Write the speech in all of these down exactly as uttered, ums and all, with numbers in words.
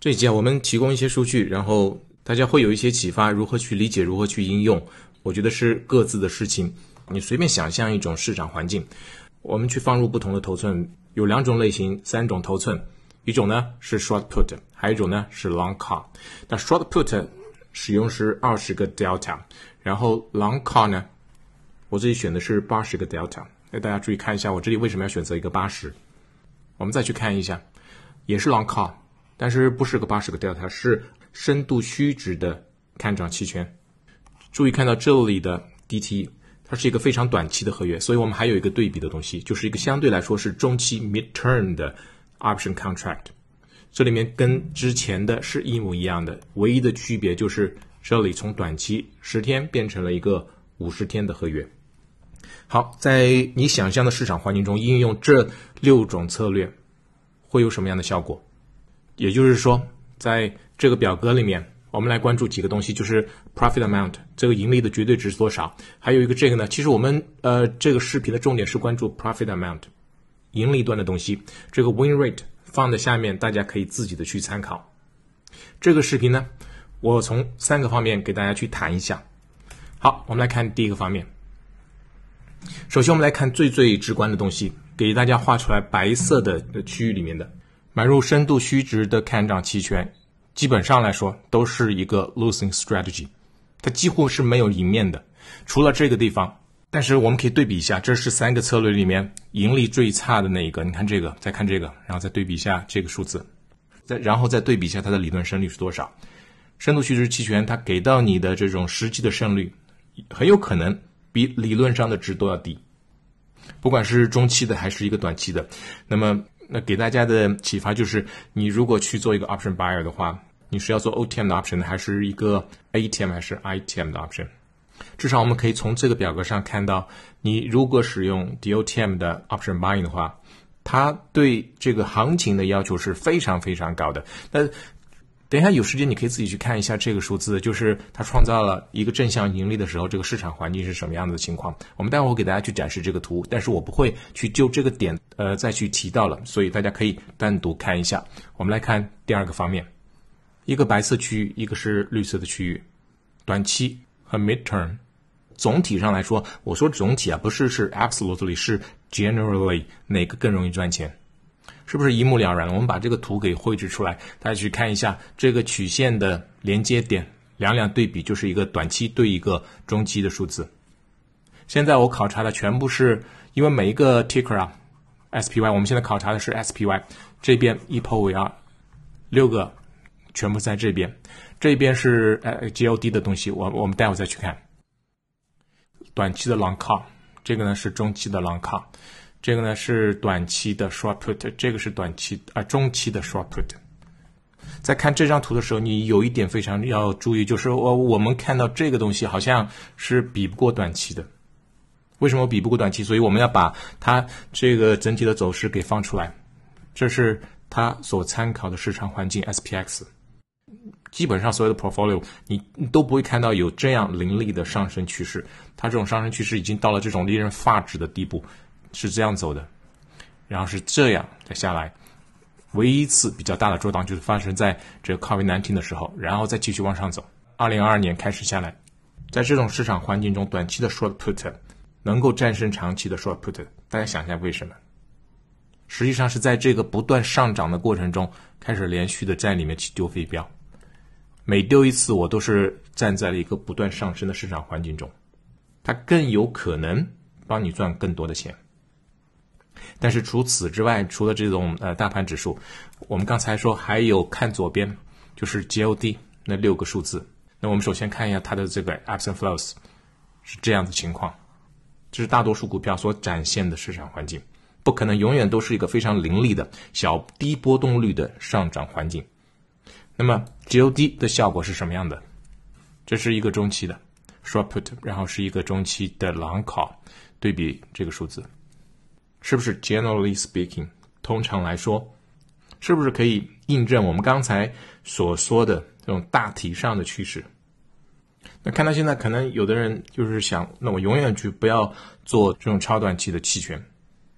这一集啊，我们提供一些数据，然后大家会有一些启发，如何去理解，如何去应用，我觉得是各自的事情。你随便想象一种市场环境，我们去放入不同的头寸，有两种类型，三种头寸，一种呢是 short put， 还有一种呢是 long call。那 short put 使用是二十个 delta， 然后 long call 呢，我这里选的是八十个 delta。那大家注意看一下，我这里为什么要选择一个八十？我们再去看一下，也是 long call， 但是不是个八十个 delta， 是深度虚值的看涨期权。注意看到这里的 D T， 它是一个非常短期的合约，所以我们还有一个对比的东西，就是一个相对来说是中期 mid-term 的 option contract。这里面跟之前的是一模一样的，唯一的区别就是这里从短期十天变成了一个五十天的合约。好，在你想象的市场环境中应用这六种策略会有什么样的效果？也就是说，在这个表格里面，我们来关注几个东西，就是 profit amount， 这个盈利的绝对值是多少？还有一个这个呢，其实我们呃这个视频的重点是关注 profit amount， 盈利端的东西。这个 win rate 放在下面，大家可以自己的去参考。这个视频呢，我从三个方面给大家去谈一下。好，我们来看第一个方面。首先我们来看最最直观的东西，给大家画出来白色的区域里面的买入深度虚值的看涨期权，基本上来说都是一个 losing strategy， 它几乎是没有赢面的，除了这个地方。但是我们可以对比一下，这是三个策略里面盈利最差的那一个，你看这个，再看这个，然后再对比一下这个数字，再然后再对比一下它的理论胜率是多少。深度虚值期权它给到你的这种实际的胜率很有可能比理论上的值都要低，不管是中期的还是一个短期的。那么那给大家的启发就是，你如果去做一个 option buyer 的话，你是要做 O T M 的 option 还是一个 A T M 还是 I T M 的 option？ 至少我们可以从这个表格上看到，你如果使用 D O T M 的 option buying 的话，它对这个行情的要求是非常非常高的。那等一下有时间你可以自己去看一下这个数字，就是它创造了一个正向盈利的时候，这个市场环境是什么样的情况。我们待会儿会给大家去展示这个图，但是我不会去就这个点呃再去提到了，所以大家可以单独看一下。我们来看第二个方面，一个白色区域，一个是绿色的区域，短期和 midterm。总体上来说，我说总体啊，不是是 absolutely， 是 generally 哪个更容易赚钱，是不是一目了然了？我们把这个图给绘制出来，大家去看一下这个曲线的连接点，两两对比就是一个短期对一个中期的数字。现在我考察的全部是因为每一个 ticker 啊 S P Y， 我们现在考察的是 S P Y， 这边 E P O V R 六个全部在这边，这边是呃 G O D 的东西，我我们待会再去看。短期的 long call， 这个呢是中期的 long call， 这个呢是短期的 short put， 这个是短期啊、呃、中期的 short put。在看这张图的时候，你有一点非常要注意，就是我我们看到这个东西好像是比不过短期的。为什么比不过短期？所以我们要把它这个整体的走势给放出来。这是它所参考的市场环境 S P X。基本上所有的 portfolio 你都不会看到有这样凌厉的上升趋势，它这种上升趋势已经到了这种令人发指的地步，是这样走的，然后是这样再下来。唯一一次比较大的震荡就是发生在这个 COVID 十九 的时候，然后再继续往上走。二零二二年开始下来，在这种市场环境中，短期的 short put 能够战胜长期的 short put， 大家想一下为什么？实际上是在这个不断上涨的过程中，开始连续的在里面去丢飞镖。每丢一次，我都是站在了一个不断上升的市场环境中，它更有可能帮你赚更多的钱。但是除此之外，除了这种呃大盘指数，我们刚才说还有看左边，就是 G O D 那六个数字。那我们首先看一下它的这个 ebbs and flows 是这样的情况，这是大多数股票所展现的市场环境，不可能永远都是一个非常凌厉的小低波动率的上涨环境。那么 G O D 的效果是什么样的？这是一个中期的 short put， 然后是一个中期的 long call， 对比这个数字，是不是 generally speaking 通常来说，是不是可以印证我们刚才所说的这种大体上的趋势？那看到现在，可能有的人就是想，那我永远去不要做这种超短期的期权，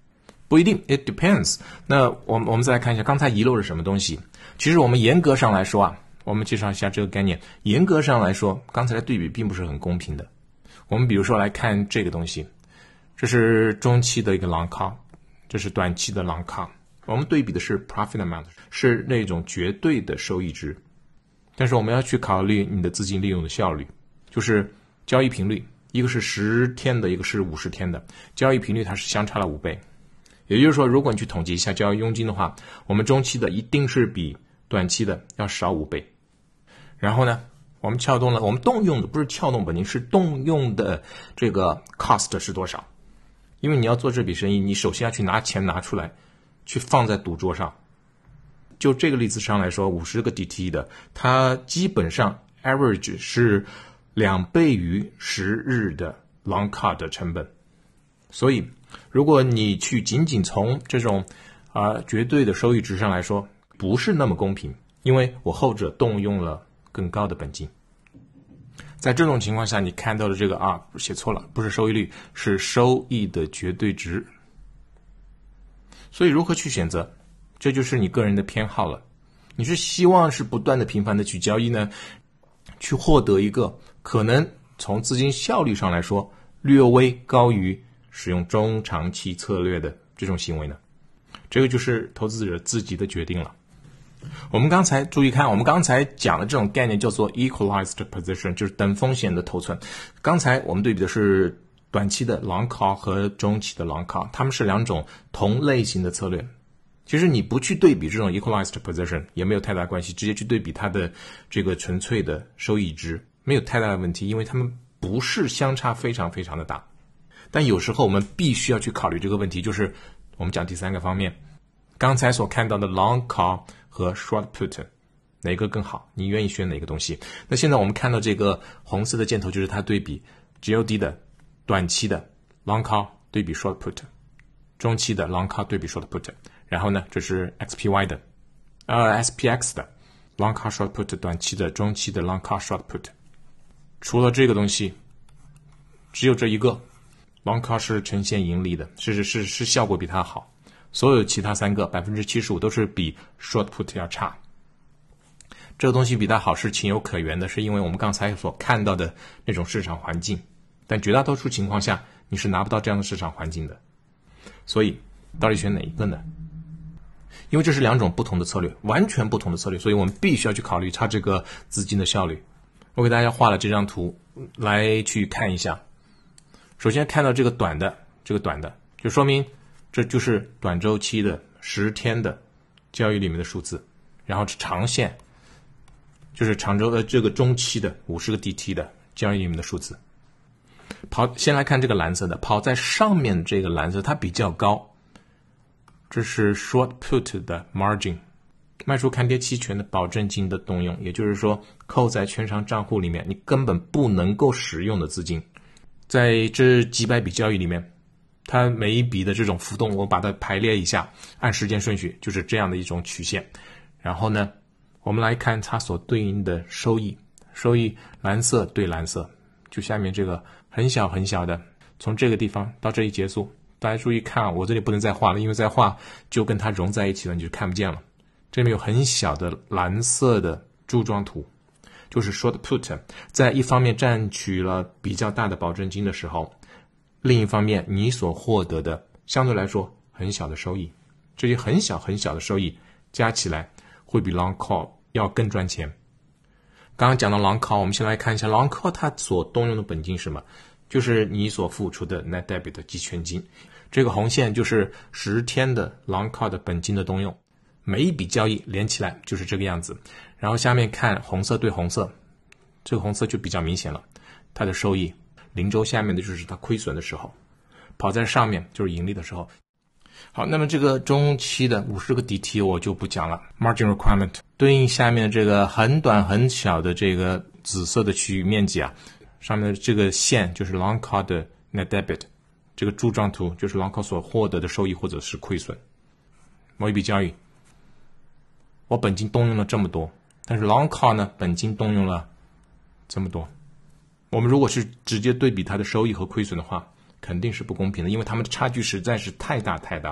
不一定 ，it depends。那我们我们再来看一下，刚才遗漏了什么东西？其实我们严格上来说啊，我们介绍一下这个概念。严格上来说，刚才的对比并不是很公平的。我们比如说来看这个东西，这是中期的一个 long call， 这是短期的 long call。我们对比的是 profit amount， 是那种绝对的收益值。但是我们要去考虑你的资金利用的效率，就是交易频率，一个是十天的，一个是五十天的，交易频率它是相差了五倍。也就是说，如果你去统计一下交易佣金的话，我们中期的一定是比短期的要少五倍。然后呢，我们撬动了，我们动用的不是撬动本金，是动用的这个 cost 是多少？因为你要做这笔生意，你首先要去拿钱拿出来，去放在赌桌上。就这个例子上来说，五十个 D T 的，它基本上 average 是两倍于十日的 long call 的成本。所以如果你去仅仅从这种啊、呃、绝对的收益值上来说，不是那么公平，因为我后者动用了更高的本金。在这种情况下，你看到的这个啊写错了，不是收益率，是收益的绝对值。所以如何去选择，这就是你个人的偏好了。你是希望是不断的频繁的去交易呢，去获得一个可能从资金效率上来说略微高于使用中长期策略的这种行为呢？这个就是投资者自己的决定了。我们刚才注意看，我们刚才讲的这种概念叫做 equalized position， 就是等风险的头寸。刚才我们对比的是短期的 long call 和中期的 long call， 它们是两种同类型的策略。其实你不去对比这种 equalized position 也没有太大关系，直接去对比它的这个纯粹的收益值没有太大的问题，因为它们不是相差非常非常的大。但有时候我们必须要去考虑这个问题，就是我们讲第三个方面，刚才所看到的 long call 和 short put 哪个更好，你愿意选哪个东西？那现在我们看到这个红色的箭头，就是它对比 G O D 的短期的 long call 对比 short put， 中期的 long call 对比 short put， 然后呢这是 X P Y 的呃 S P X 的 long call short put， 短期的中期的 long call short put。 除了这个东西只有这一个long call 是呈现盈利的，是是是效果比它好，所有其他三个 百分之七十五 都是比 short put 要差。这个东西比它好是情有可原的，是因为我们刚才所看到的那种市场环境，但绝大多数情况下你是拿不到这样的市场环境的。所以到底选哪一个呢？因为这是两种不同的策略，完全不同的策略，所以我们必须要去考虑它这个资金的效率。我给大家画了这张图来去看一下。首先看到这个短的，这个短的就说明这就是短周期的十天的交易里面的数字，然后长线就是长周的这个中期的五十个 D T 的交易里面的数字。跑先来看这个蓝色的，跑在上面这个蓝色它比较高，这是 short put 的 margin， 卖出看跌期权的保证金的动用，也就是说扣在券商账户里面你根本不能够使用的资金。在这几百笔交易里面，它每一笔的这种浮动我把它排列一下，按时间顺序就是这样的一种曲线。然后呢我们来看它所对应的收益，收益蓝色对蓝色，就下面这个很小很小的，从这个地方到这里结束。大家注意看啊，我这里不能再画了，因为再画就跟它融在一起了，你就看不见了。这里面有很小的蓝色的柱状图，就是 short put 在一方面占取了比较大的保证金的时候，另一方面你所获得的相对来说很小的收益，这些很小很小的收益加起来会比 long call 要更赚钱。刚刚讲到 long call， 我们先来看一下 long call 它所动用的本金是什么，就是你所付出的 net debit 期权金。这个红线就是十天的 long call 的本金的动用，每一笔交易连起来就是这个样子。然后下面看红色对红色，这个红色就比较明显了，它的收益零轴下面的就是它亏损的时候，跑在上面就是盈利的时候。好，那么这个中期的五十个 D T 我就不讲了。 margin requirement 对应下面的这个很短很小的这个紫色的区域面积啊，上面的这个线就是 long call 的 net debit， 这个柱状图就是 long call 所获得的收益或者是亏损。某一笔交易我本金动用了这么多，但是 long call 呢本金动用了这么多，我们如果是直接对比它的收益和亏损的话，肯定是不公平的，因为它们的差距实在是太大太大了。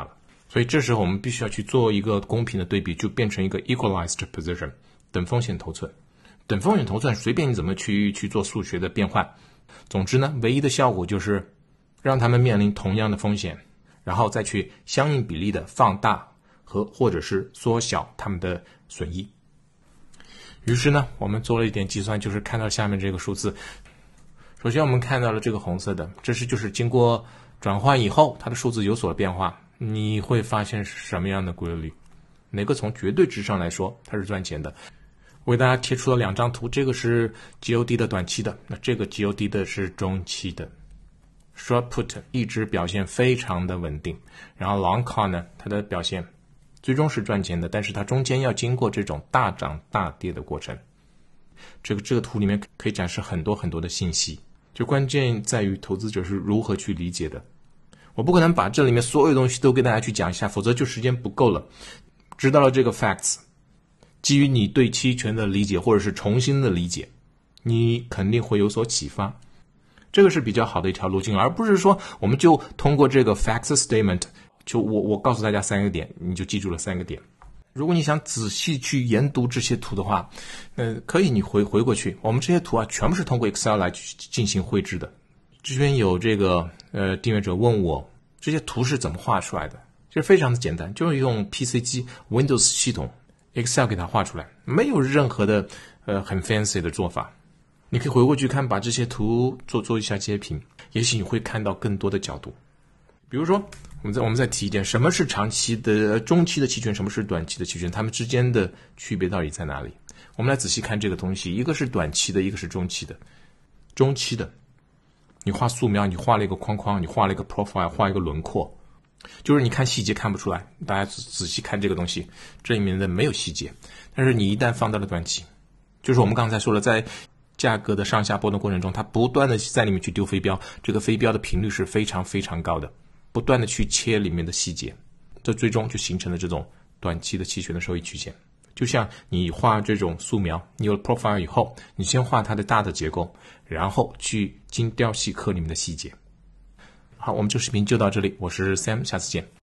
所以这时候我们必须要去做一个公平的对比，就变成一个 equalized position， 等风险头寸。等风险头寸随便你怎么去去做数学的变换，总之呢，唯一的效果就是让他们面临同样的风险，然后再去相应比例的放大和或者是缩小他们的损益。于是呢，我们做了一点计算，就是看到下面这个数字。首先我们看到了这个红色的，这是就是经过转换以后它的数字有所变化，你会发现是什么样的规律，哪个从绝对值上来说它是赚钱的。我给大家贴出了两张图，这个是 G O D 的短期的，那这个 G O D 的是中期的。Short put 一直表现非常的稳定，然后 long call 呢，它的表现最终是赚钱的，但是它中间要经过这种大涨大跌的过程。这个这个图里面可以展示很多很多的信息，就关键在于投资者是如何去理解的。我不可能把这里面所有东西都给大家去讲一下，否则就时间不够了。知道了这个 facts， 基于你对期权的理解或者是重新的理解，你肯定会有所启发。这个是比较好的一条路径，而不是说我们就通过这个 facts statement， 就我我告诉大家三个点，你就记住了三个点。如果你想仔细去研读这些图的话，呃，可以你回回过去，我们这些图啊，全部是通过 Excel 来去进行绘制的。这边有这个呃订阅者问我，这些图是怎么画出来的？其实非常的简单，就是用 P C 机 Windows 系统 Excel 给它画出来，没有任何的呃很 fancy 的做法。你可以回过去看，把这些图做做一下截屏，也许你会看到更多的角度。比如说，我们再我们再提一点，什么是长期的、中期的期权，什么是短期的期权，它们之间的区别到底在哪里？我们来仔细看这个东西，一个是短期的，一个是中期的。中期的，你画素描，你画了一个框框，你画了一个 profile， 画一个轮廓，就是你看细节看不出来，大家仔细看这个东西，这里面的没有细节。但是你一旦放到了短期，就是我们刚才说了，在价格的上下波动过程中，它不断的在里面去丢飞镖，这个飞镖的频率是非常非常高的，不断的去切里面的细节，这最终就形成了这种短期的期权的收益曲线。就像你画这种素描，你有了 profile 以后，你先画它的大的结构，然后去精雕细刻里面的细节。好，我们这个视频就到这里，我是 Sam， 下次见。